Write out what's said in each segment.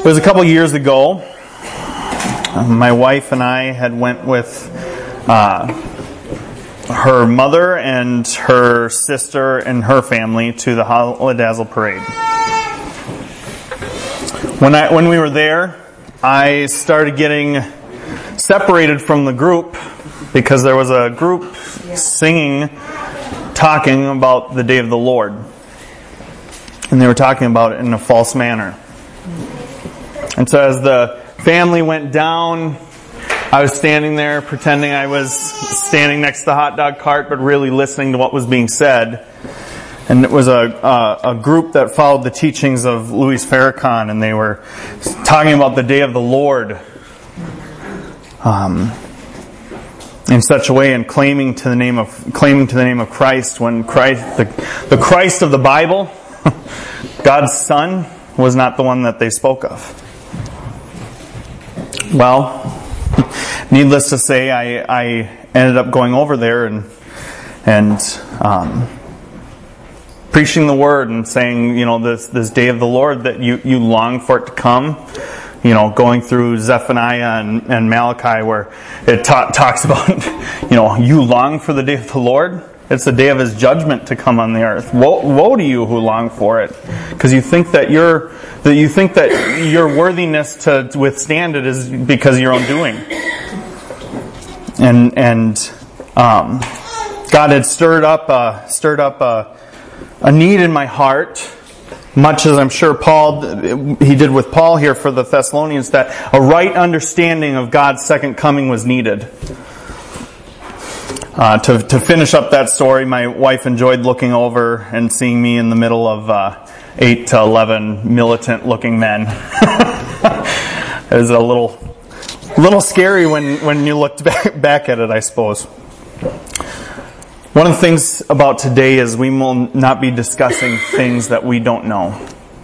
It was a couple years ago. My wife and I had went with her mother and her sister and her family to the Holidazzle Parade. When we were there, I started getting separated from the group because there was a group singing, talking about the day of the Lord. And they were talking about it in a false manner. And so as the family went down, I was standing there pretending I was standing next to the hot dog cart, but really listening to what was being said. And it was a group that followed the teachings of Louis Farrakhan, and they were talking about the day of the Lord in such a way, and claiming to the name of Christ, when Christ, the Christ of the Bible, God's Son, was not the one that they spoke of. Well, needless to say, I ended up going over there and preaching the word and saying, this day of the Lord that you long for it to come. Going through Zephaniah and Malachi, where it talks about, you long for the day of the Lord. It's the day of His judgment to come on the earth. Woe to you who long for it, because you think that your worthiness to withstand it is because of your own doing. And God had stirred up a need in my heart, much as I'm sure He did with Paul here for the Thessalonians, that a right understanding of God's second coming was needed. To finish up that story, my wife enjoyed looking over and seeing me in the middle of 8 to 11 militant-looking men. It was a little scary when you looked back at it, I suppose. One of the things about today is we will not be discussing things that we don't know.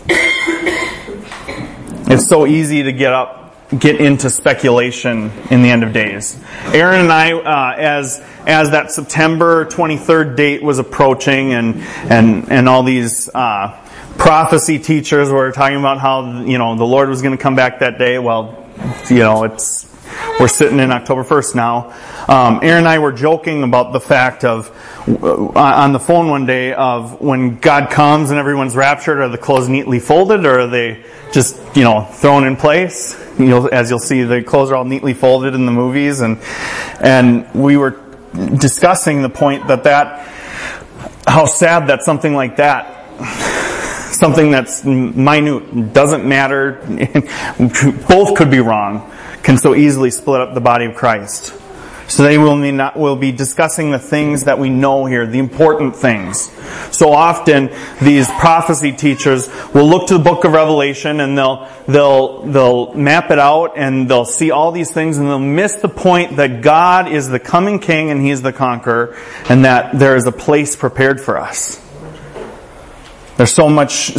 It's so easy to get into speculation in the end of days. Aaron and I, as that September 23rd date was approaching, and all these prophecy teachers were talking about how the Lord was going to come back that day. Well, we're sitting in October 1st now. Aaron and I were joking about the fact of, on the phone one day, of when God comes and everyone's raptured, are the clothes neatly folded, or are they just, thrown in place? As you'll see, the clothes are all neatly folded in the movies, and we were discussing the point that how sad that something like that, something that's minute, doesn't matter, both could be wrong, can so easily split up the body of Christ. So today we'll be discussing the things that we know here, the important things. So often these prophecy teachers will look to the book of Revelation and they'll map it out and they'll see all these things and they'll miss the point that God is the coming King and He is the conqueror, and that there is a place prepared for us. There's so much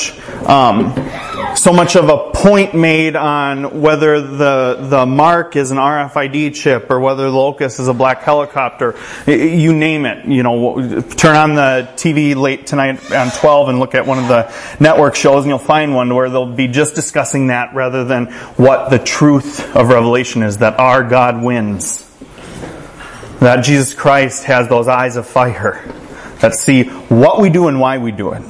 of a point made on whether the mark is an RFID chip or whether the locust is a black helicopter. You name it. Turn on the TV late tonight on 12 and look at one of the network shows, and you'll find one where they'll be just discussing that rather than what the truth of Revelation is, that our God wins. That Jesus Christ has those eyes of fire that see what we do and why we do it.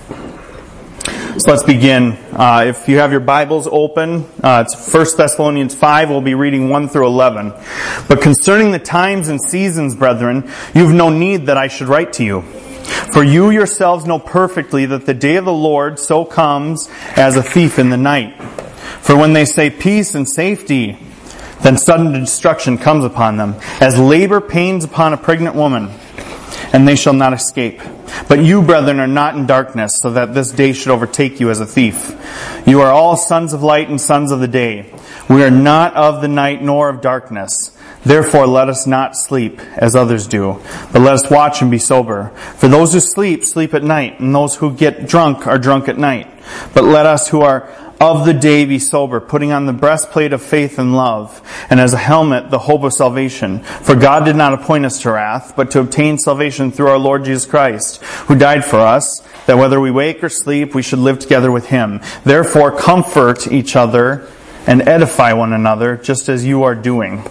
So let's begin. If you have your Bibles open, it's 1 Thessalonians 5. We'll be reading 1 through 11. But concerning the times and seasons, brethren, you have no need that I should write to you. For you yourselves know perfectly that the day of the Lord so comes as a thief in the night. For when they say peace and safety, then sudden destruction comes upon them, as labor pains upon a pregnant woman, and they shall not escape. But you, brethren, are not in darkness, so that this day should overtake you as a thief. You are all sons of light and sons of the day. We are not of the night nor of darkness. Therefore let us not sleep, as others do, but let us watch and be sober. For those who sleep, sleep at night, and those who get drunk are drunk at night. But let us who are of the day be sober, putting on the breastplate of faith and love, and as a helmet the hope of salvation. For God did not appoint us to wrath, but to obtain salvation through our Lord Jesus Christ, who died for us, that whether we wake or sleep, we should live together with Him. Therefore, comfort each other and edify one another, just as you are doing.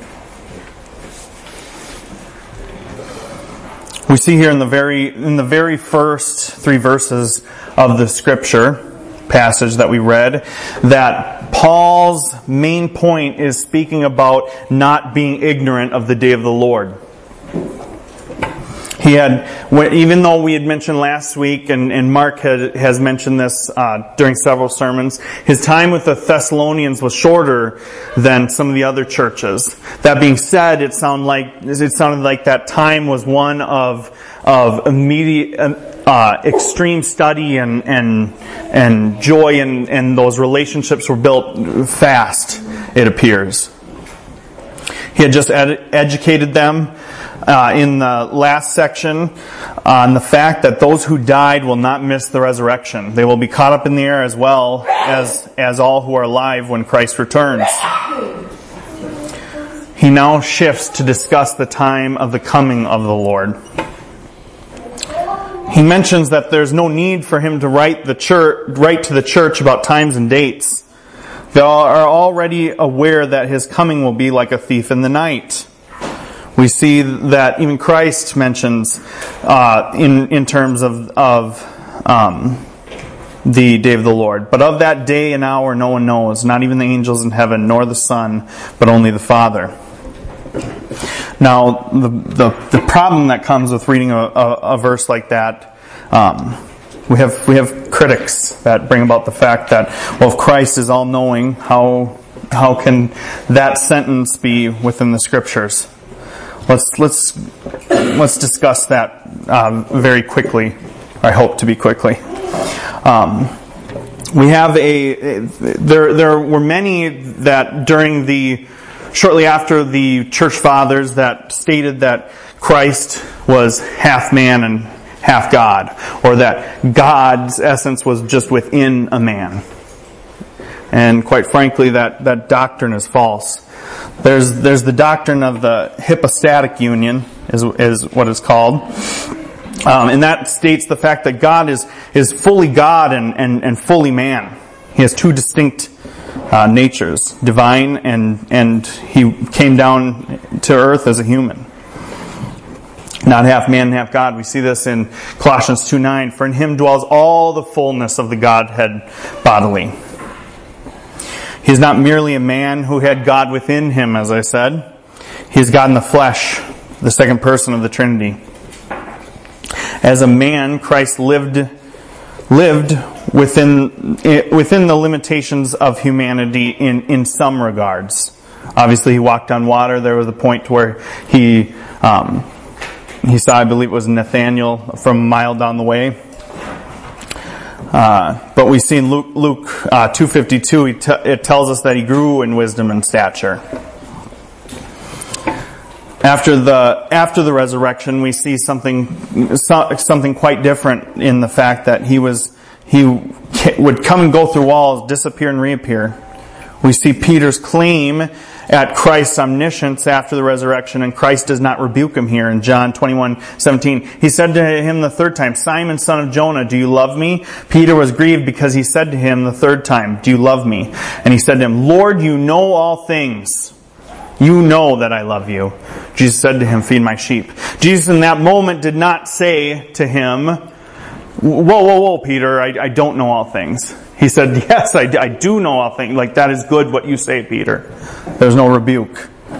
We see here in the very first 3 verses of the Scripture passage that we read, that Paul's main point is speaking about not being ignorant of the day of the Lord. He had, even though we had mentioned last week, and Mark has mentioned this during several sermons, his time with the Thessalonians was shorter than some of the other churches. That being said, it sounded like that time was one of immediate, extreme study and joy, and those relationships were built fast, it appears. He had just educated them in the last section on the fact that those who died will not miss the resurrection. They will be caught up in the air as well as all who are alive when Christ returns. He now shifts to discuss the time of the coming of the Lord. He mentions that there's no need for him to write to the church about times and dates. They are already aware that his coming will be like a thief in the night. We see that even Christ mentions in terms of the day of the Lord. But of that day and hour no one knows, not even the angels in heaven, nor the Son, but only the Father. Now, the problem that comes with reading a verse like that, we have critics that bring about the fact that, well, if Christ is all-knowing, how can that sentence be within the Scriptures? Let's discuss that very quickly. I hope to be quickly. We have there were many that shortly after the church fathers that stated that Christ was half man and half God, or that God's essence was just within a man. And quite frankly, that doctrine is false. There's the doctrine of the hypostatic union, is what it's called. And that states the fact that God is fully God and fully man. He has 2 distinct natures, divine and he came down to earth as a human. Not half man and half God. We see this in Colossians 2:9. For in him dwells all the fullness of the Godhead bodily. He is not merely a man who had God within him, as I said. He is God in the flesh, the second person of the Trinity. As a man, Christ lived within the limitations of humanity in some regards. Obviously, he walked on water. There was a point where he saw, I believe it was Nathanael from a mile down the way. But we see in Luke 2:52, it tells us that he grew in wisdom and stature. After the resurrection, we see something quite different in the fact that he would come and go through walls, disappear and reappear. We see Peter's claim at Christ's omniscience after the resurrection, and Christ does not rebuke him here in John 21:17. He said to him the 3rd time, Simon, son of Jonah, do you love me? Peter was grieved because he said to him the 3rd time, do you love me? And he said to him, Lord, you know all things. You know that I love you. Jesus said to him, feed my sheep. Jesus in that moment did not say to him, whoa, Peter, I don't know all things. He said, yes, I do know all things. Like, that is good what you say, Peter. There's no rebuke.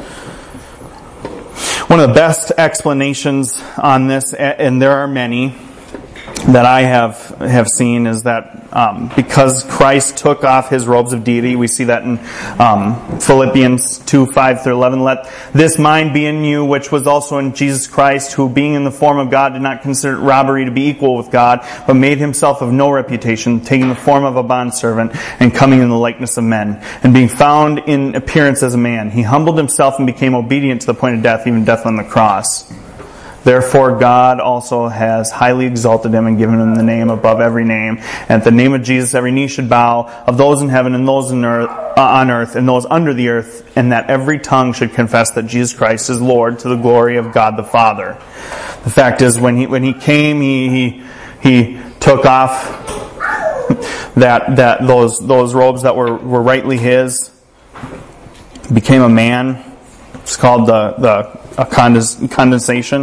One of the best explanations on this, and there are many that I have seen, is that because Christ took off his robes of deity, we see that in Philippians 2:5-11. Let this mind be in you, which was also in Jesus Christ, who being in the form of God did not consider it robbery to be equal with God, but made himself of no reputation, taking the form of a bondservant and coming in the likeness of men. And being found in appearance as a man, he humbled himself and became obedient to the point of death, even death on the cross. Therefore God also has highly exalted him and given him the name above every name. And at the name of Jesus every knee should bow, of those in heaven and those on earth and those under the earth, and that every tongue should confess that Jesus Christ is Lord, to the glory of God the Father. The fact is, when he came, he took off those robes that were rightly his, became a man. It's called a condensation.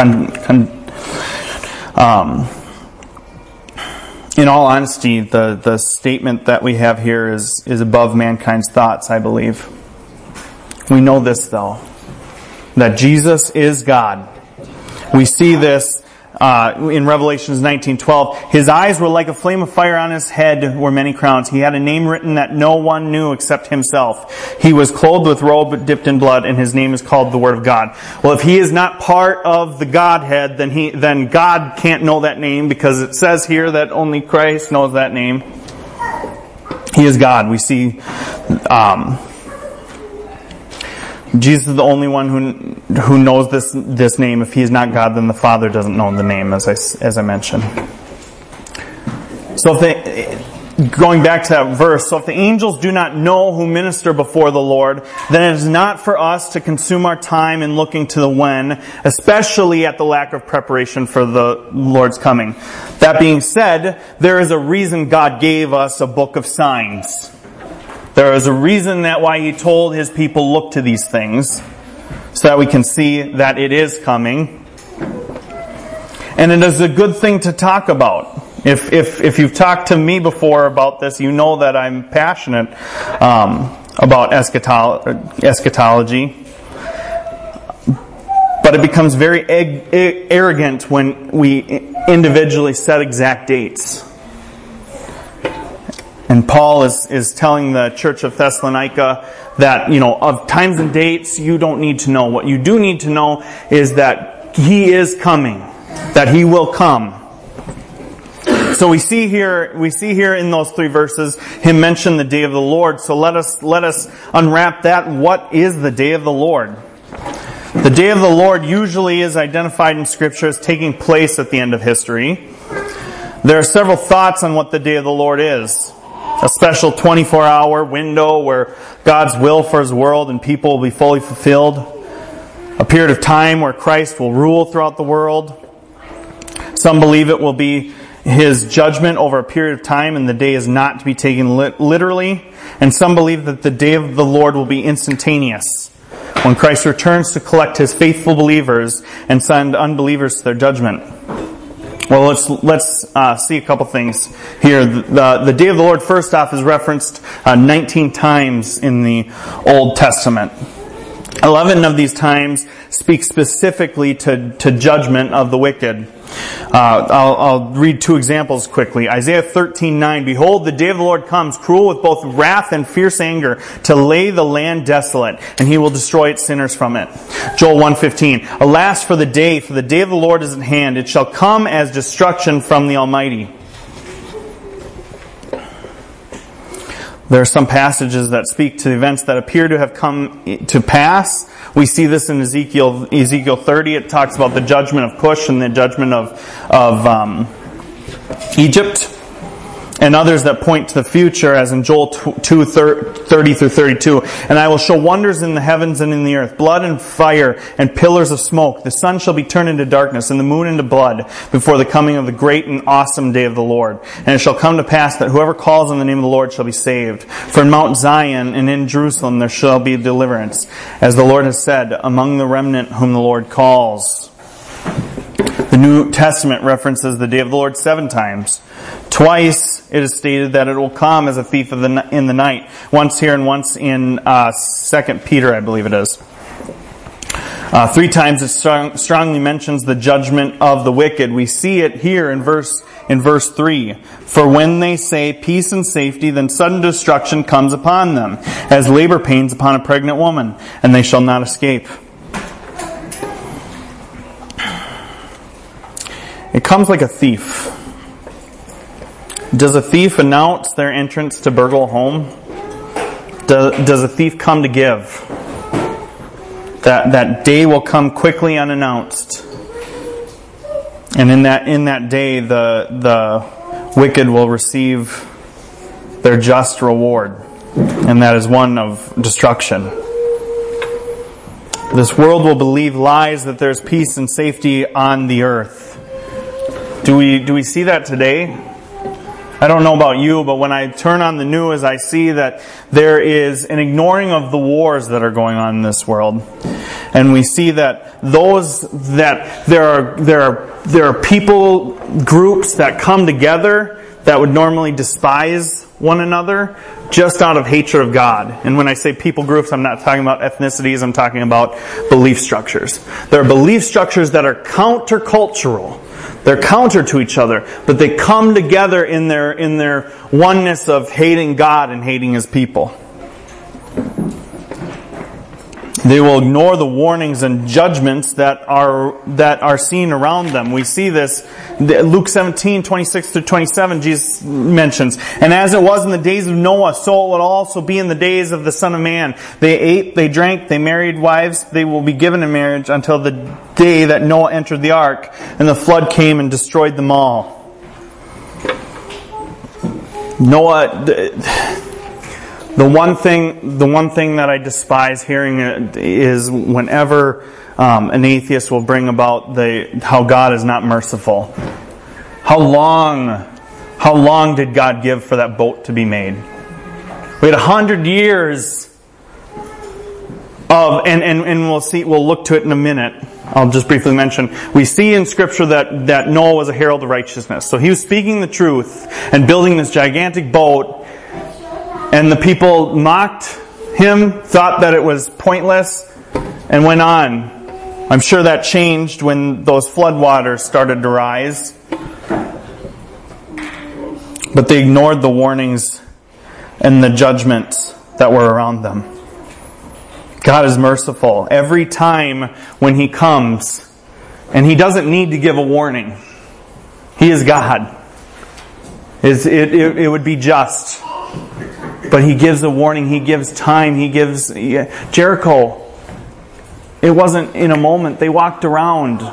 In all honesty, the statement that we have here is above mankind's thoughts, I believe. We know this, though, that Jesus is God. We see this in Revelations 19:12. His eyes were like a flame of fire, on his head were many crowns. He had a name written that no one knew except himself. He was clothed with robe dipped in blood, and his name is called the Word of God. Well, if he is not part of the Godhead, then God can't know that name, because it says here that only Christ knows that name. He is God. We see Jesus is the only one who knows this name. If he is not God, then the Father doesn't know the name, as I mentioned. So going back to that verse, so if the angels do not know who minister before the Lord, then it is not for us to consume our time in looking to the when, especially at the lack of preparation for the Lord's coming. That being said, there is a reason God gave us a book of signs. There is a reason why He told His people, look to these things, so that we can see that it is coming. And it is a good thing to talk about. If you've talked to me before about this, you know that I'm passionate about eschatology. But it becomes very arrogant when we individually set exact dates. And Paul is telling the church of Thessalonica that, of times and dates, you don't need to know. What you do need to know is that He is coming, that He will come. So we see here in those 3 verses Him mention the day of the Lord. So let us unwrap that. What is the day of the Lord? The day of the Lord usually is identified in Scripture as taking place at the end of history. There are several thoughts on what the day of the Lord is. A special 24-hour window where God's will for His world and people will be fully fulfilled. A period of time where Christ will rule throughout the world. Some believe it will be His judgment over a period of time and the day is not to be taken literally. And some believe that the day of the Lord will be instantaneous, when Christ returns to collect His faithful believers and send unbelievers to their judgment. Well, let's see a couple things here. The day of the Lord, first off, is referenced 19 times in the Old Testament. 11 of these times speak specifically to judgment of the wicked. I'll read 2 examples quickly. Isaiah 13:9, Behold, the day of the Lord comes, cruel with both wrath and fierce anger, to lay the land desolate, and He will destroy its sinners from it. Joel 1:15, Alas for the day of the Lord is at hand. It shall come as destruction from the Almighty. There are some passages that speak to events that appear to have come to pass. We see this in Ezekiel 30. It talks about the judgment of Cush and the judgment of Egypt. And others that point to the future, as in Joel 2:30-32. And I will show wonders in the heavens and in the earth, blood and fire and pillars of smoke. The sun shall be turned into darkness and the moon into blood before the coming of the great and awesome day of the Lord. And it shall come to pass that whoever calls on the name of the Lord shall be saved. For in Mount Zion and in Jerusalem there shall be deliverance, as the Lord has said, among the remnant whom the Lord calls. The New Testament references the day of the Lord 7 times. Twice it is stated that it will come as a thief in the night. Once here and once in 2 Peter, I believe it is. 3 times it strongly mentions the judgment of the wicked. We see it here in verse 3. For when they say peace and safety, then sudden destruction comes upon them, as labor pains upon a pregnant woman, and they shall not escape. It comes like a thief. Does a thief announce their entrance to burgle a home? Does a thief come to give? That day will come quickly unannounced. And in that day the wicked will receive their just reward. And that is one of destruction. This world will believe lies that there's peace and safety on the earth. Do we see that today? I don't know about you, but when I turn on the news, I see that there is an ignoring of the wars that are going on in this world. And we see that there are people, groups that come together that would normally despise one another just out of hatred of God. And when I say people groups, I'm not talking about ethnicities, I'm talking about belief structures. There are belief structures that are countercultural. They're counter to each other, but they come together in their oneness of hating God and hating His people. They will ignore the warnings and judgments that are seen around them. We see this, Luke 17:26-27, Jesus mentions, "And as it was in the days of Noah, so it will also be in the days of the Son of Man. They ate, they drank, they married wives, they will be given in marriage until the day that Noah entered the ark, and the flood came and destroyed them all." Noah... The one thing that I despise hearing is whenever an atheist will bring about how God is not merciful. How long did God give for that boat to be made? We had 100 years of, and we'll look to it in a minute. I'll just briefly mention, we see in Scripture that Noah was a herald of righteousness. So he was speaking the truth and building this gigantic boat. And the people mocked him, thought that it was pointless, and went on. I'm sure that changed when those floodwaters started to rise. But they ignored the warnings and the judgments that were around them. God is merciful. Every time when He comes, and He doesn't need to give a warning. He is God. It would be just. But He gives a warning, He gives time, He gives... Jericho, it wasn't in a moment. They walked around.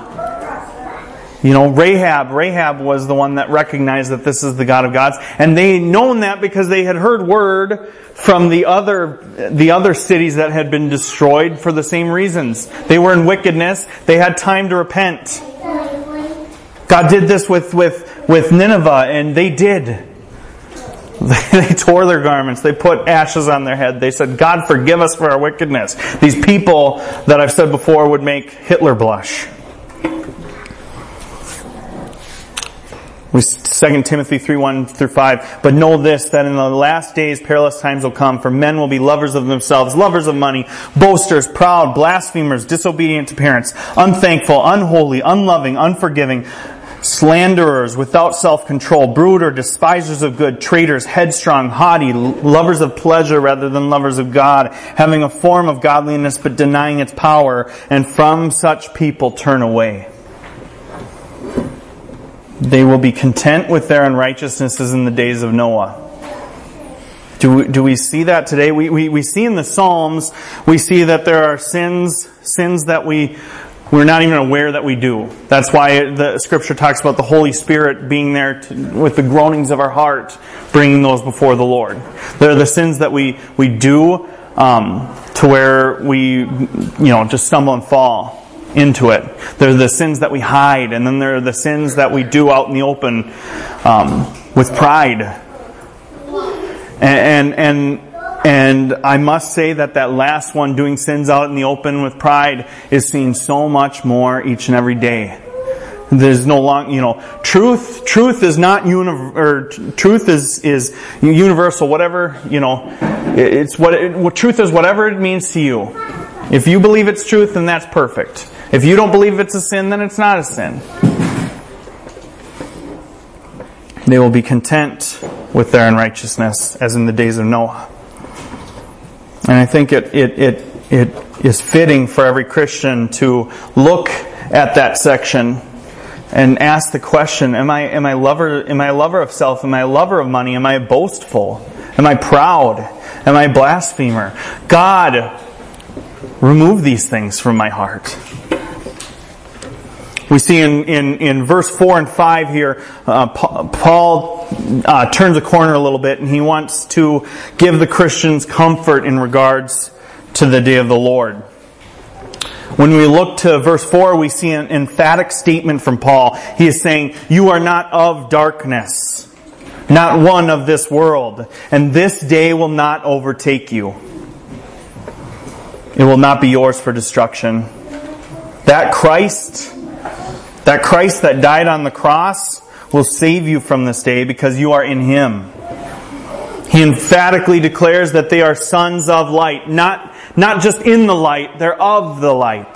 Rahab was the one that recognized that this is the God of gods. And they had known that because they had heard word from the other cities that had been destroyed for the same reasons. They were in wickedness. They had time to repent. God did this with Nineveh, and they did. They tore their garments. They put ashes on their head. They said, "God, forgive us for our wickedness." These people that I've said before would make Hitler blush. 2 Timothy 3:1-5. "But know this, that in the last days perilous times will come, for men will be lovers of themselves, lovers of money, boasters, proud, blasphemers, disobedient to parents, unthankful, unholy, unloving, unforgiving, slanderers, without self-control, brutal, despisers of good, traitors, headstrong, haughty, lovers of pleasure rather than lovers of God, having a form of godliness but denying its power, and from such people turn away. They will be content with their unrighteousness as in the days of Noah." Do we see that today? We see in the Psalms, we see that there are sins that we're not even aware that we do. That's why the Scripture talks about the Holy Spirit being there with the groanings of our heart, bringing those before the Lord. There are the sins that we do to where we just stumble and fall into it. There are the sins that we hide, and then there are the sins that we do out in the open with pride. And I must say that last one, doing sins out in the open with pride, is seen so much more each and every day. There's no truth is not truth is universal. Whatever, it's what truth is, whatever it means to you. If you believe it's truth, then that's perfect. If you don't believe it's a sin, then it's not a sin. They will be content with their unrighteousness, as in the days of Noah. And I think it is fitting for every Christian to look at that section and ask the question: Am I a lover of self? Am I a lover of money? Am I boastful? Am I proud? Am I a blasphemer? God, remove these things from my heart. We see in verse 4 and 5 here, Paul turns a corner a little bit, and he wants to give the Christians comfort in regards to the day of the Lord. When we look to verse 4, we see an emphatic statement from Paul. He is saying, you are not of darkness, not one of this world, and this day will not overtake you. It will not be yours for destruction. That Christ that died on the cross will save you from this day because you are in Him. He emphatically declares that they are sons of light. Not just in the light, they're of the light.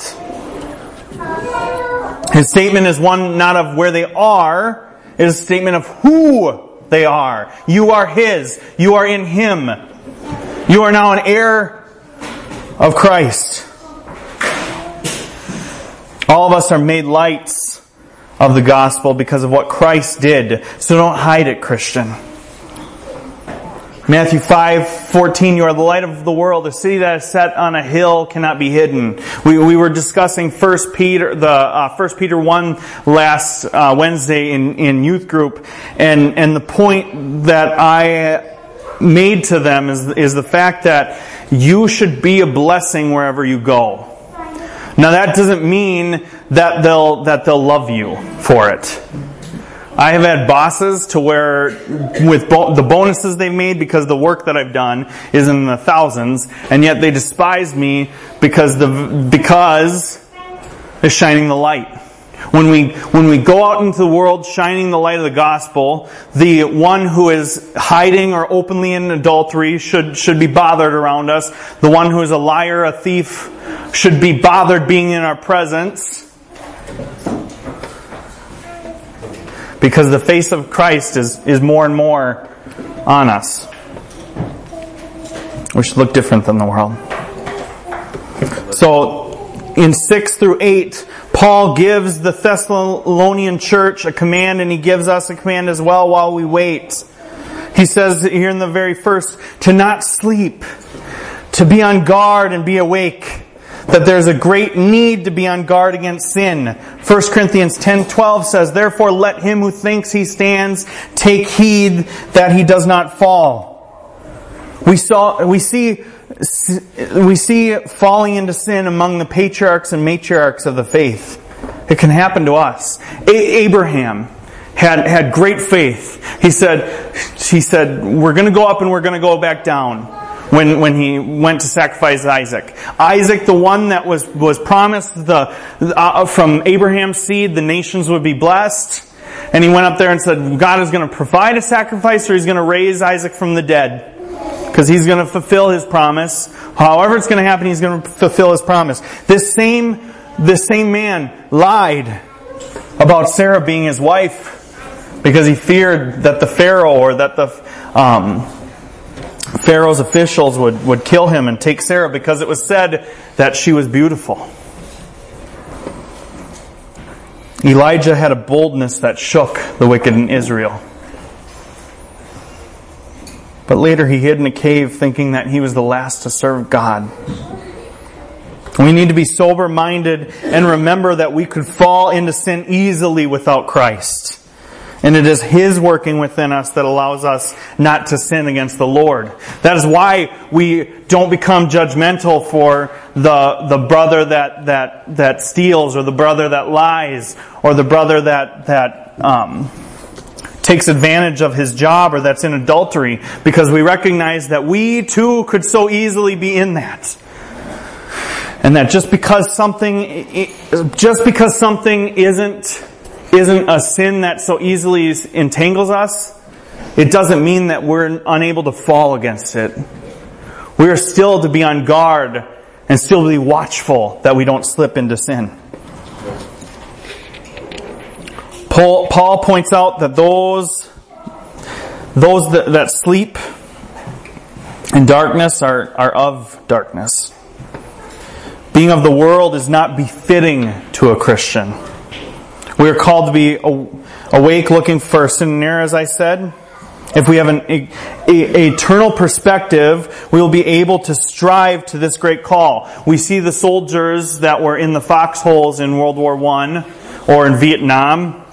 His statement is one not of where they are, it is a statement of who they are. You are His. You are in Him. You are now an heir of Christ. All of us are made lights of the gospel because of what Christ did. So don't hide it, Christian. Matthew 5:14, you are the light of the world. A city that is set on a hill cannot be hidden. We were discussing 1 Peter 1 last Wednesday in youth group, and the point that I made to them is the fact that you should be a blessing wherever you go. Now that doesn't mean that they'll love you for it. I have had bosses to where, with the bonuses they've made because the work that I've done is in the thousands, and yet they despise me because they're shining the light. When we go out into the world shining the light of the gospel, the one who is hiding or openly in adultery should be bothered around us. The one who is a liar, a thief, should be bothered being in our presence. Because the face of Christ is more and more on us. We should look different than the world. So, in 6 through 8, Paul gives the Thessalonian church a command, and he gives us a command as well while we wait. He says here in the very first, to not sleep, to be on guard and be awake. That there's a great need to be on guard against sin. 1 Corinthians 10:12 says, therefore let him who thinks he stands take heed that he does not fall. We see falling into sin among the patriarchs and matriarchs of the faith. It can happen to us. Abraham had great faith. He said, we're going to go up and we're going to go back down. When he went to sacrifice Isaac. Isaac, the one that was promised from Abraham's seed, the nations would be blessed. And he went up there and said, God is going to provide a sacrifice, or He's going to raise Isaac from the dead. Because He's going to fulfill His promise. However it's going to happen, He's going to fulfill His promise. This same man lied about Sarah being his wife because he feared that the Pharaoh or that the Pharaoh's officials would kill him and take Sarah because it was said that she was beautiful. Elijah had a boldness that shook the wicked in Israel. But later he hid in a cave thinking that he was the last to serve God. We need to be sober-minded and remember that we could fall into sin easily without Christ. And it is His working within us that allows us not to sin against the Lord. That is why we don't become judgmental for the brother that steals, or the brother that lies, or the brother that takes advantage of his job, or that's in adultery, because we recognize that we too could so easily be in that. And that just because something isn't a sin that so easily entangles us, it doesn't mean that we're unable to fall against it. We are still to be on guard and still to be watchful that we don't slip into sin. Paul points out that those that sleep in darkness are of darkness. Being of the world is not befitting to a Christian. We are called to be awake, looking for sin and error, as I said. If we have an eternal perspective, we will be able to strive to this great call. We see the soldiers that were in the foxholes in World War I or in Vietnam.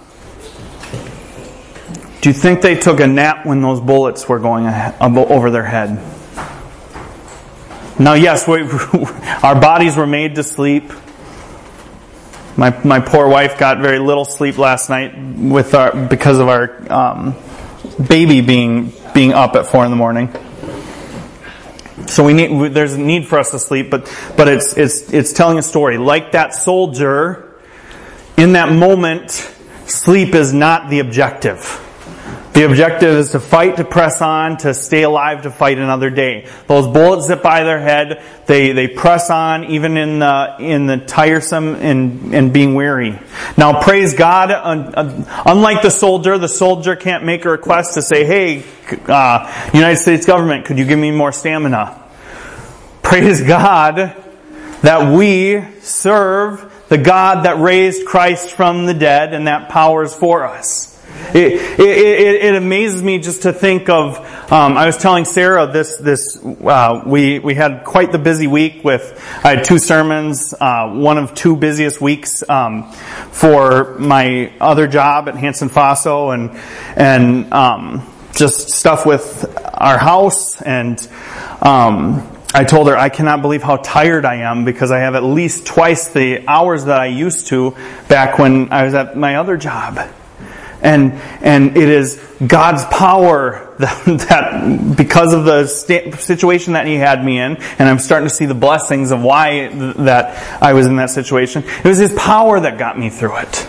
Do you think they took a nap when those bullets were going over their head? Now, yes, our bodies were made to sleep. My poor wife got very little sleep last night because of our baby being up at 4 a.m. So there's a need for us to sleep, but it's telling a story. Like that soldier, in that moment, sleep is not the objective. The objective is to fight, to press on, to stay alive, to fight another day. Those bullets zip by their head. They press on, even in the tiresome and being weary. Now, praise God. Unlike the soldier can't make a request to say, "Hey, United States government, could you give me more stamina?" Praise God that we serve the God that raised Christ from the dead, and that power is for us. It amazes me just to think of. I was telling Sarah we had quite the busy week I had 2 sermons, one of 2 busiest weeks for my other job at Hanson Faso, and just stuff with our house. And I told her I cannot believe how tired I am, because I have at least twice the hours that I used to back when I was at my other job. And it is God's power that because of the situation that He had me in, and I'm starting to see the blessings of why that I was in that situation. It was His power that got me through it.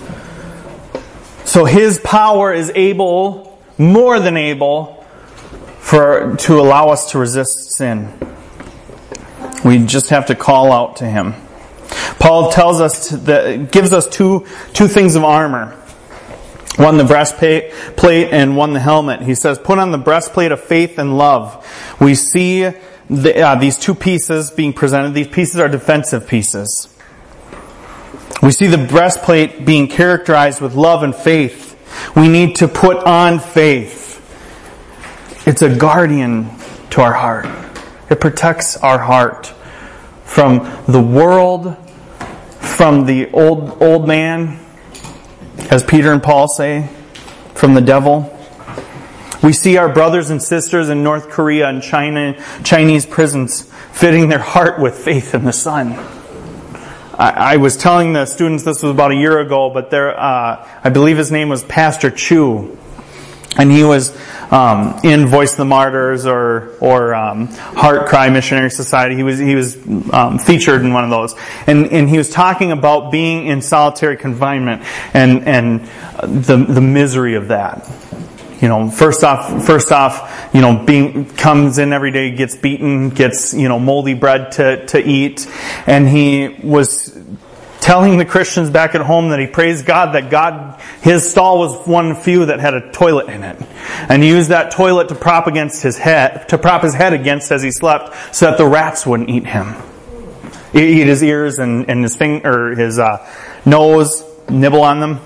So His power is able, more than able, to allow us to resist sin. We just have to call out to Him. Paul tells us gives us two things of armor. One the breastplate and one the helmet. He says, put on the breastplate of faith and love. We see these 2 pieces being presented. These pieces are defensive pieces. We see the breastplate being characterized with love and faith. We need to put on faith. It's a guardian to our heart. It protects our heart from the world, from the old man, as Peter and Paul say, from the devil. We see our brothers and sisters in North Korea and Chinese prisons fitting their heart with faith in the Son. I was telling the students, this was about a year ago, but I believe his name was Pastor Chu. And he was in Voice of the Martyrs or Heart Cry Missionary Society. He was featured in one of those, and he was talking about being in solitary confinement and the misery of that. First off, comes in every day, gets beaten, gets moldy bread to eat, and he was telling the Christians back at home that he praised God that his stall was one of few that had a toilet in it. And he used that toilet to prop his head against as he slept, so that the rats wouldn't eat him. Eat his ears and his finger, or his nose, nibble on them.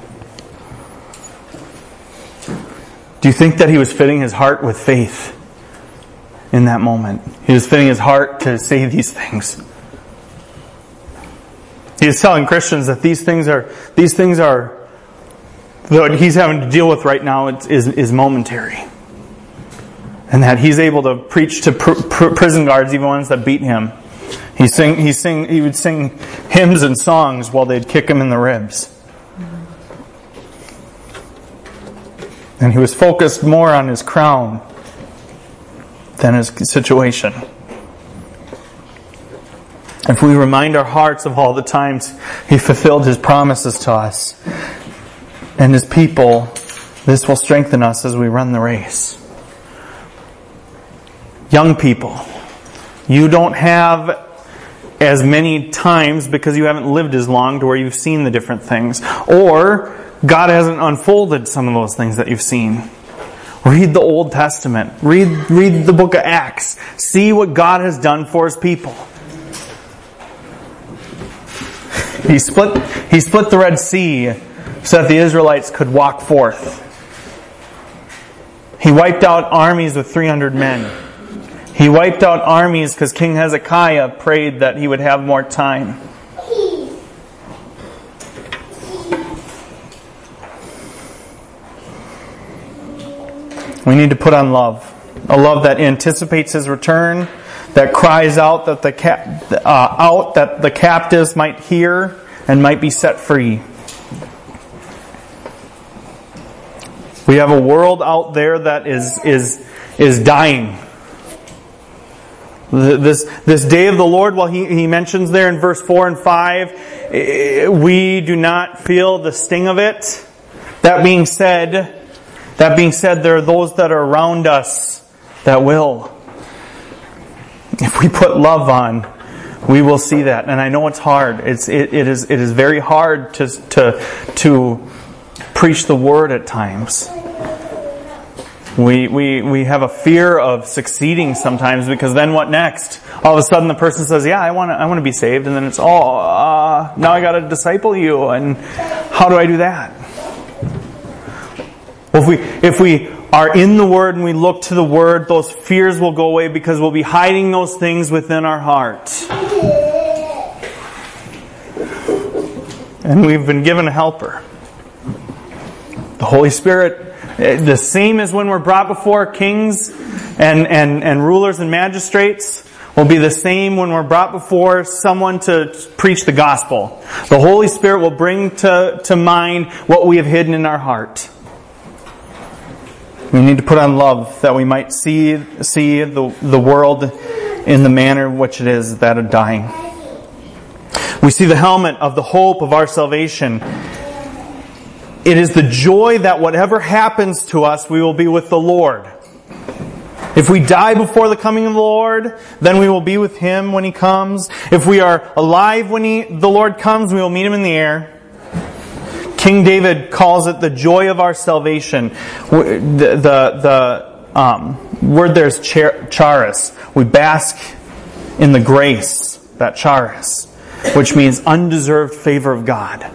Do you think that he was fitting his heart with faith in that moment? He was fitting his heart to say these things. He is telling Christians that these things are what he's having to deal with right now is momentary, and that he's able to preach to prison guards, even ones that beat him. He would sing hymns and songs while they'd kick him in the ribs, and he was focused more on his crown than his situation. If we remind our hearts of all the times He fulfilled His promises to us and His people, this will strengthen us as we run the race. Young people, you don't have as many times because you haven't lived as long to where you've seen the different things. Or God hasn't unfolded some of those things that you've seen. Read the Old Testament. Read the book of Acts. See what God has done for His people. He split the Red Sea so that the Israelites could walk forth. He wiped out armies with 300 men. He wiped out armies because King Hezekiah prayed that he would have more time. We need to put on love. A love that anticipates His return, that cries out that the captives might hear and might be set free. We have a world out there that is dying. This day of the Lord, well, he mentions there in verse 4 and 5, we do not feel the sting of it. That being said, there are those that are around us that will. If we put love on, we will see that. And I know it's hard. It is very hard to preach the word at times. We have a fear of succeeding sometimes, because then what next? All of a sudden the person says, yeah, I want to be saved, and then it's, now I got to disciple you, and how do I do that? Well, if we are in the Word and we look to the Word, those fears will go away, because we'll be hiding those things within our heart. And we've been given a helper. The Holy Spirit. The same as when we're brought before kings and rulers and magistrates will be the same when we're brought before someone to preach the gospel. The Holy Spirit will bring to mind what we have hidden in our heart. We need to put on love that we might see the world in the manner which it is, that of dying. We see the helmet of the hope of our salvation. It is the joy that whatever happens to us, we will be with the Lord. If we die before the coming of the Lord, then we will be with Him when He comes. If we are alive when the Lord comes, we will meet Him in the air. King David calls it the joy of our salvation. The word there is charis. We bask in the grace, that charis, which means undeserved favor of God.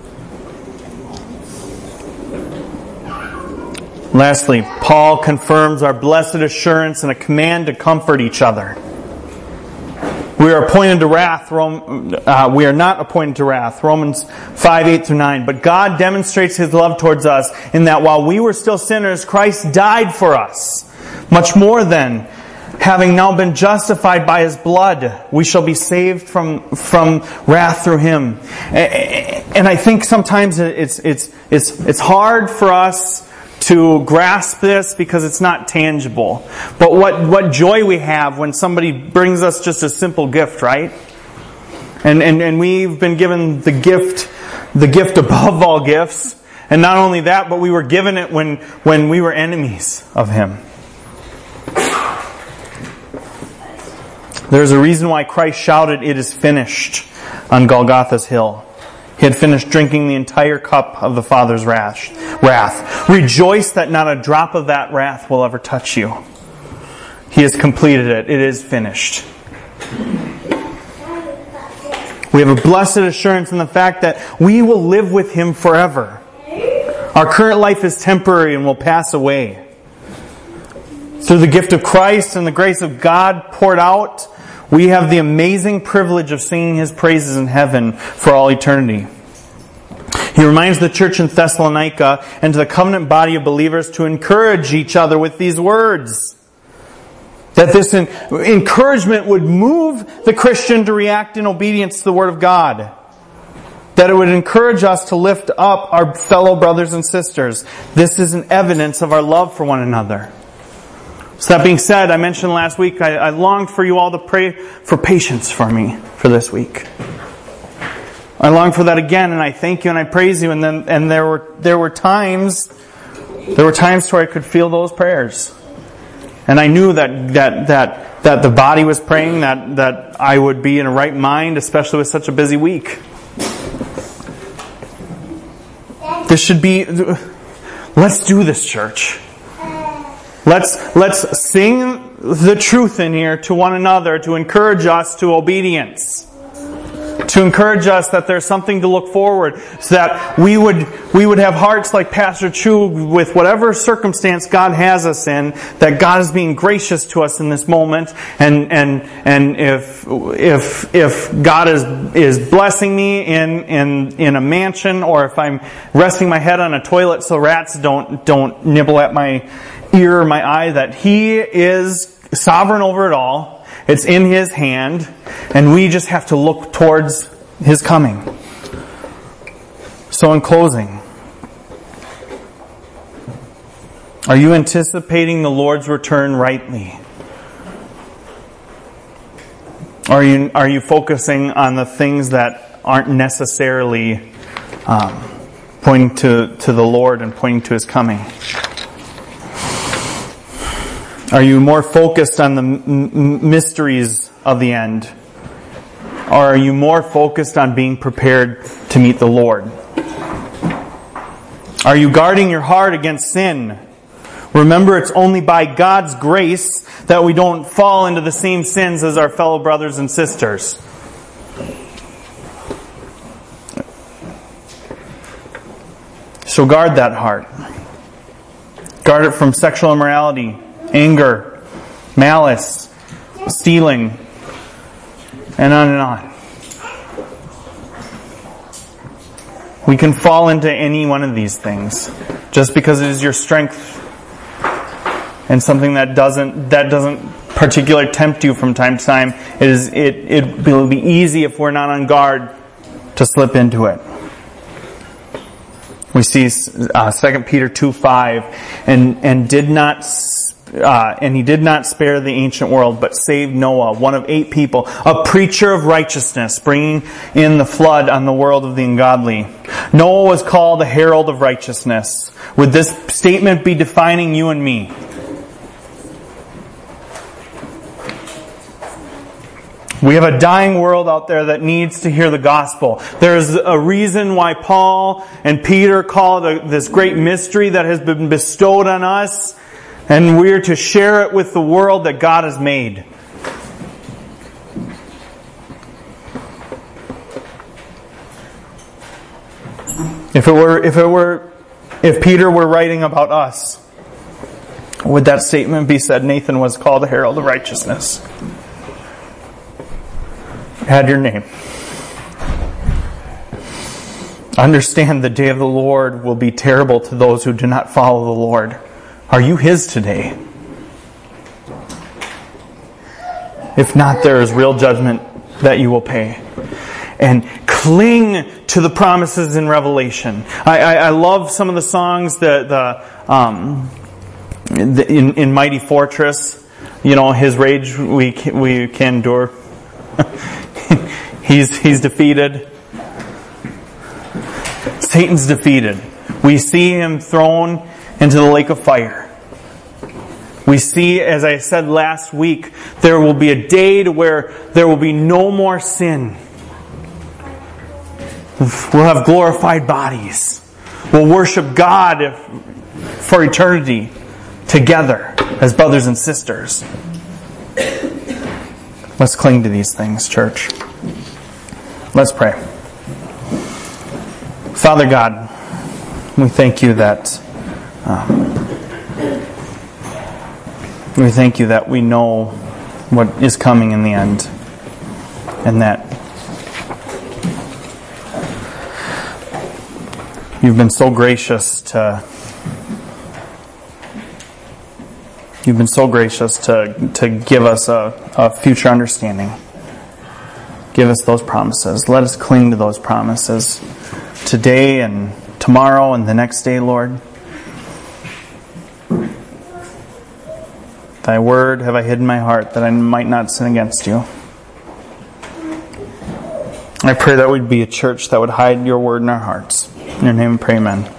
Lastly, Paul confirms our blessed assurance and a command to comfort each other. We are appointed to wrath. We are not appointed to wrath. Romans 5:8-9. But God demonstrates His love towards us in that while we were still sinners, Christ died for us. Much more then, having now been justified by His blood, we shall be saved from wrath through Him. And I think sometimes it's hard for us to grasp this because it's not tangible. But what joy we have when somebody brings us just a simple gift, right? And we've been given the gift above all gifts. And not only that, but we were given it when we were enemies of Him. There's a reason why Christ shouted, "It is finished," on Golgotha's hill. He had finished drinking the entire cup of the Father's wrath. Rejoice that not a drop of that wrath will ever touch you. He has completed it. It is finished. We have a blessed assurance in the fact that we will live with Him forever. Our current life is temporary and will pass away. Through the gift of Christ and the grace of God poured out, we have the amazing privilege of singing His praises in heaven for all eternity. He reminds the church in Thessalonica and to the covenant body of believers to encourage each other with these words. That this encouragement would move the Christian to react in obedience to the Word of God. That it would encourage us to lift up our fellow brothers and sisters. This is an evidence of our love for one another. So that being said, I mentioned last week, I longed for you all to pray for patience for me for this week. I long for that again, and I thank you and I praise you. And there were times where I could feel those prayers, and I knew that the body was praying, that I would be in a right mind, especially with such a busy week. This should be. Let's do this, church. Let's sing the truth in here to one another to encourage us to obedience. To encourage us that there's something to look forward, so that we would have hearts like Pastor Chu with whatever circumstance God has us in, that God is being gracious to us in this moment, and if God is blessing me in a mansion, or if I'm resting my head on a toilet so rats don't nibble at my ear or my eye, that He is sovereign over it all. It's in His hand, and we just have to look towards His coming. So in closing, are you anticipating the Lord's return rightly? Are you focusing on the things that aren't necessarily pointing to the Lord and pointing to His coming? Are you more focused on the mysteries of the end? Or are you more focused on being prepared to meet the Lord? Are you guarding your heart against sin? Remember, it's only by God's grace that we don't fall into the same sins as our fellow brothers and sisters. So guard that heart. Guard it from sexual immorality, anger, malice, stealing, and on and on. We can fall into any one of these things just because it is your strength and something that doesn't particularly tempt you from time to time. It will be easy if we're not on guard to slip into it. We see 2 Peter 2:5, and he did not spare the ancient world, but saved Noah, one of 8 people, a preacher of righteousness, bringing in the flood on the world of the ungodly. Noah was called a herald of righteousness. Would this statement be defining you and me? We have a dying world out there that needs to hear the gospel. There's a reason why Paul and Peter call it this great mystery that has been bestowed on us, and we're to share it with the world that God has made. If Peter were writing about us, would that statement be said, Nathan was called a herald of righteousness? Add your name. Understand the day of the Lord will be terrible to those who do not follow the Lord. Are you His today? If not, there is real judgment that you will pay. And cling to the promises in Revelation. I love some of the songs in Mighty Fortress. His rage we can endure. He's defeated. Satan's defeated. We see him thrown into the lake of fire. We see, as I said last week, there will be a day to where there will be no more sin. We'll have glorified bodies. We'll worship God for eternity together as brothers and sisters. Let's cling to these things, church. Let's pray. Father God, we thank you that we know what is coming in the end, and that you've been so gracious to give us a future understanding. Give us those promises. Let us cling to those promises today and tomorrow and the next day, Lord. Thy word have I hid in my heart that I might not sin against you. I pray that we'd be a church that would hide your word in our hearts. In your name we pray, amen.